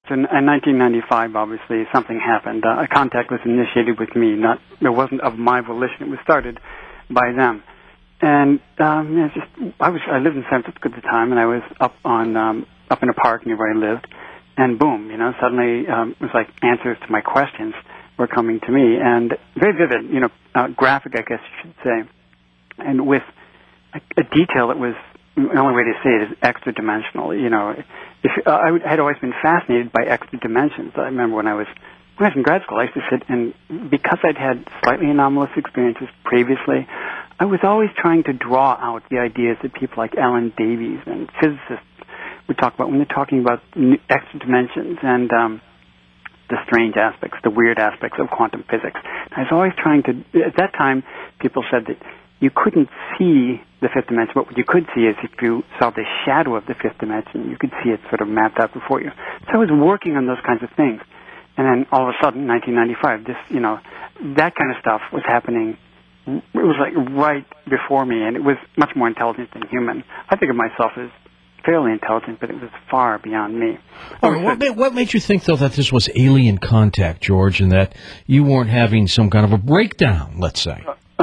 So in 1995, obviously, something happened. A contact was initiated with me. It wasn't of my volition. It was started by them. And I lived in San Francisco at the time, and I was up in a park near where I lived, and boom, suddenly it was like answers to my questions were coming to me, and very vivid, graphic, I guess you should say, and with a detail that was, the only way to say it is extra-dimensional. I had always been fascinated by extra dimensions. I remember when I was in grad school, I used to sit, and because I'd had slightly anomalous experiences previously, I was always trying to draw out the ideas that people like Alan Davies and physicists would talk about when they're talking about extra dimensions and the strange aspects, the weird aspects of quantum physics. I was always trying to, at that time, people said that you couldn't see the fifth dimension, but what you could see is if you saw the shadow of the fifth dimension, you could see it sort of mapped out before you. So I was working on those kinds of things. And then all of a sudden, 1995, that kind of stuff was happening. It was like right before me, and it was much more intelligent than human. I think of myself as fairly intelligent, but it was far beyond me. What made you think, though, that this was alien contact, George, and that you weren't having some kind of a breakdown, let's say?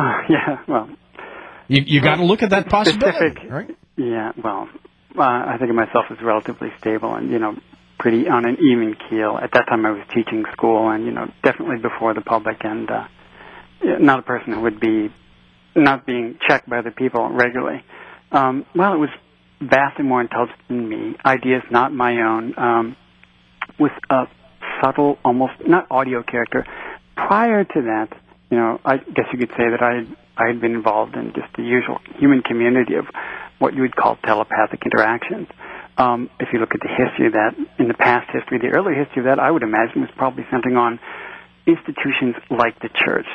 You got to look at that possibility, right? Yeah, I think of myself as relatively stable and, pretty on an even keel. At that time I was teaching school and, definitely before the public and not a person who would be not being checked by other people regularly. It was vastly more intelligent than me, ideas not my own, with a subtle, almost not audio character. Prior to that, I guess you could say that I had been involved in just the usual human community of what you would call telepathic interactions. If you look at the history of that, in the past history, the early history of that, I would imagine was probably centering on institutions like the church,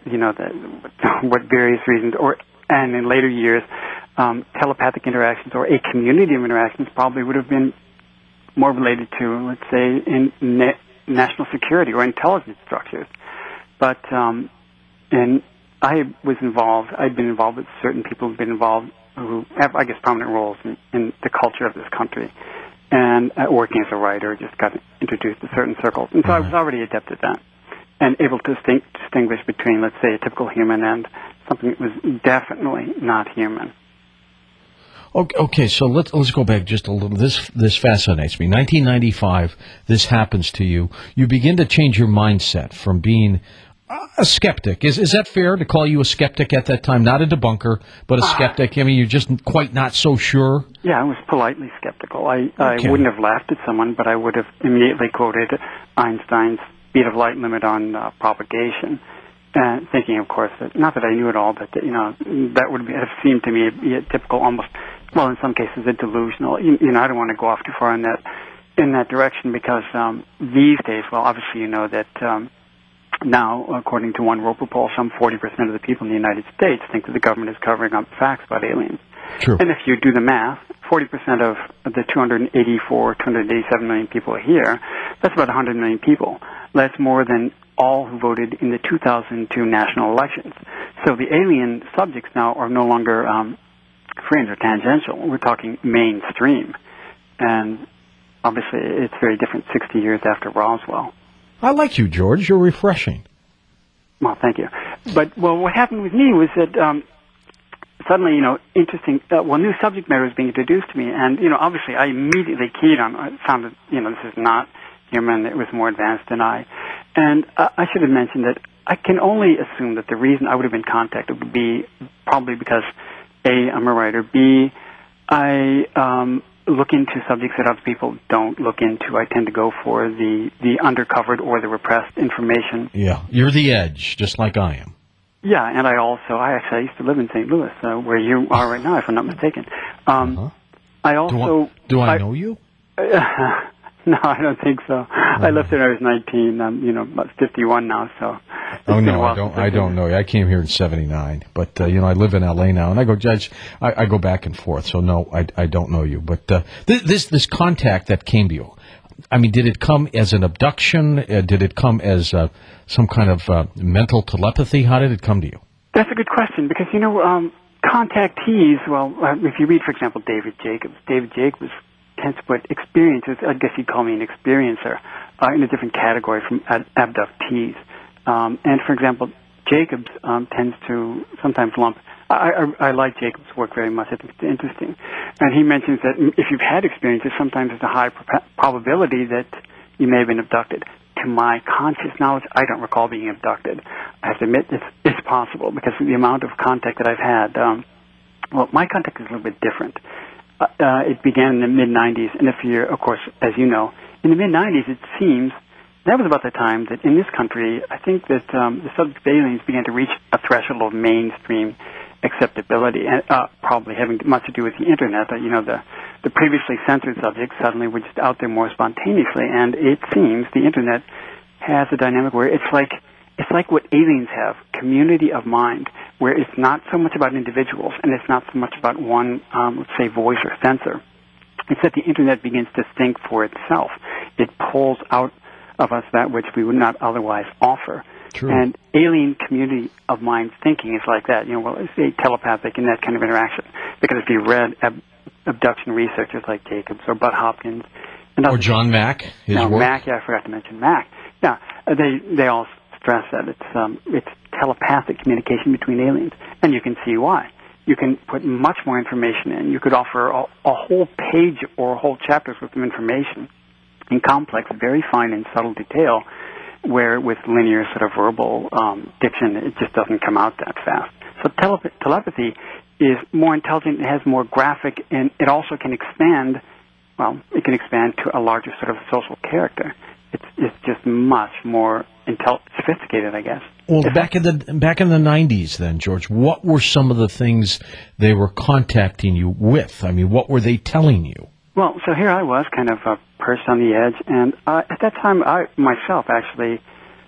what various reasons, and in later years, telepathic interactions or a community of interactions probably would have been more related to, let's say, in national security or intelligence structures. But and I was involved. I'd been involved with certain people who've been involved who have, I guess, prominent roles in the culture of this country. And working as a writer, just got introduced to certain circles. And so I was already adept at that and able to distinguish between, let's say, a typical human and something that was definitely not human. Okay, so let's go back just a little. This fascinates me. 1995, this happens to you. You begin to change your mindset from being a skeptic. Is that fair to call you a skeptic at that time? Not a debunker, but a skeptic. I mean, you're just quite not so sure. Yeah, I was politely skeptical. I wouldn't have laughed at someone, but I would have immediately quoted Einstein's speed of light limit on propagation, thinking, of course, that not that I knew it all, but that would have seemed to me a typical, almost, in some cases, a delusional. I don't want to go off too far in that direction because these days, obviously, that. Now, according to one Roper poll, some 40% of the people in the United States think that the government is covering up facts about aliens. True. And if you do the math, 40% of the 287 million people here, that's about 100 million people. That's more than all who voted in the 2002 national elections. So the alien subjects now are no longer fringe or tangential. We're talking mainstream. And obviously it's very different 60 years after Roswell. I like you, George. You're refreshing. Well, thank you. But, what happened with me was that suddenly, interesting, new subject matter was being introduced to me. And, obviously I immediately keyed on, I found that, this is not human. It was more advanced than I. And I should have mentioned that I can only assume that the reason I would have been contacted would be probably because, A, I'm a writer, B, I look into subjects that other people don't look into. I tend to go for the undercovered or the repressed information. Yeah, you're the edge, just like I am. Yeah, and I used to live in St. Louis, where you are right now, if I'm not mistaken. I also... Do I know you? No, I don't think so. I left there when I was 19. I'm, about 51 now, so... Oh, no, I don't know you. I came here in 79, but, I live in L.A. now, and I go back and forth, so no, I don't know you. But this contact that came to you, I mean, did it come as an abduction? Did it come as some kind of mental telepathy? How did it come to you? That's a good question, because, contactees, if you read, for example, David Jacobs tends to put experiences, I guess you'd call me an experiencer, in a different category from abductees. And, for example, Jacobs tends to sometimes lump. I like Jacobs' work very much. I think it's interesting. And he mentions that if you've had experiences, sometimes there's a high probability that you may have been abducted. To my conscious knowledge, I don't recall being abducted. I have to admit it's possible because of the amount of contact that I've had. Well, my contact is a little bit different. It began in the mid-'90s, and if you're, of course, as you know, in the mid-'90s, it seems that was about the time that in this country, I think that the subject of aliens began to reach a threshold of mainstream acceptability, and probably having much to do with the Internet. The previously censored subjects suddenly were just out there more spontaneously, and it seems the Internet has a dynamic where it's like what aliens have, community of mind, where it's not so much about individuals, and it's not so much about one, let's say, voice or sensor. It's that the Internet begins to think for itself. It pulls out of us that which we would not otherwise offer. True. And alien community of mind thinking is like that. Well, it's a telepathic and that kind of interaction. Because if you read abduction researchers like Jacobs or Bud Hopkins, and or John Mack, his work. Mack, I forgot to mention Mack. Yeah, they all stress that it's telepathic communication between aliens, and you can see why. You can put much more information in. You could offer a whole page or whole chapters worth of information in complex, very fine and subtle detail, where with linear sort of verbal diction, it just doesn't come out that fast. So telepathy is more intelligent, it has more graphic, and it also can expand, it can expand to a larger sort of social character. It's just much more sophisticated, I guess. Well, back in the 90s then, George, what were some of the things they were contacting you with? I mean, what were they telling you? Well, so here I was, kind of perched on the edge, and at that time, I myself actually,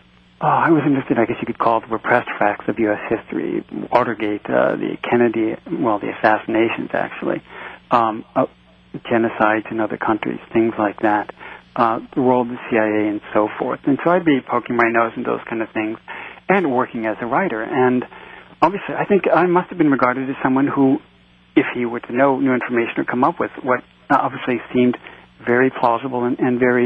I was interested, I guess you could call it, the repressed facts of U.S. history, Watergate, the Kennedy, the assassinations, actually, genocides in other countries, things like that, the role of the CIA and so forth. And so I'd be poking my nose in those kind of things and working as a writer. And obviously, I think I must have been regarded as someone who, if he were to know new information or come up with what obviously seemed very plausible and very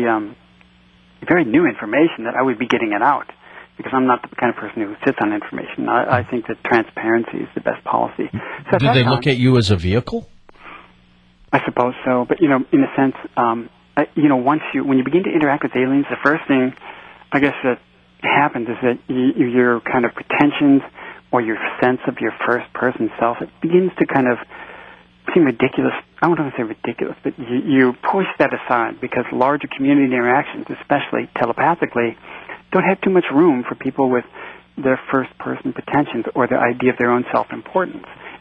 very new information, that I would be getting it out, because I'm not the kind of person who sits on information. I think that transparency is the best policy. So did they look at you as a vehicle? I suppose so, but in a sense, when you begin to interact with aliens, the first thing I guess that happens is that your kind of pretensions or your sense of your first person self, it begins to kind of seem ridiculous. I don't want to say ridiculous, but you push that aside, because larger community interactions, especially telepathically, don't have too much room for people with their first-person pretensions or the idea of their own self-importance.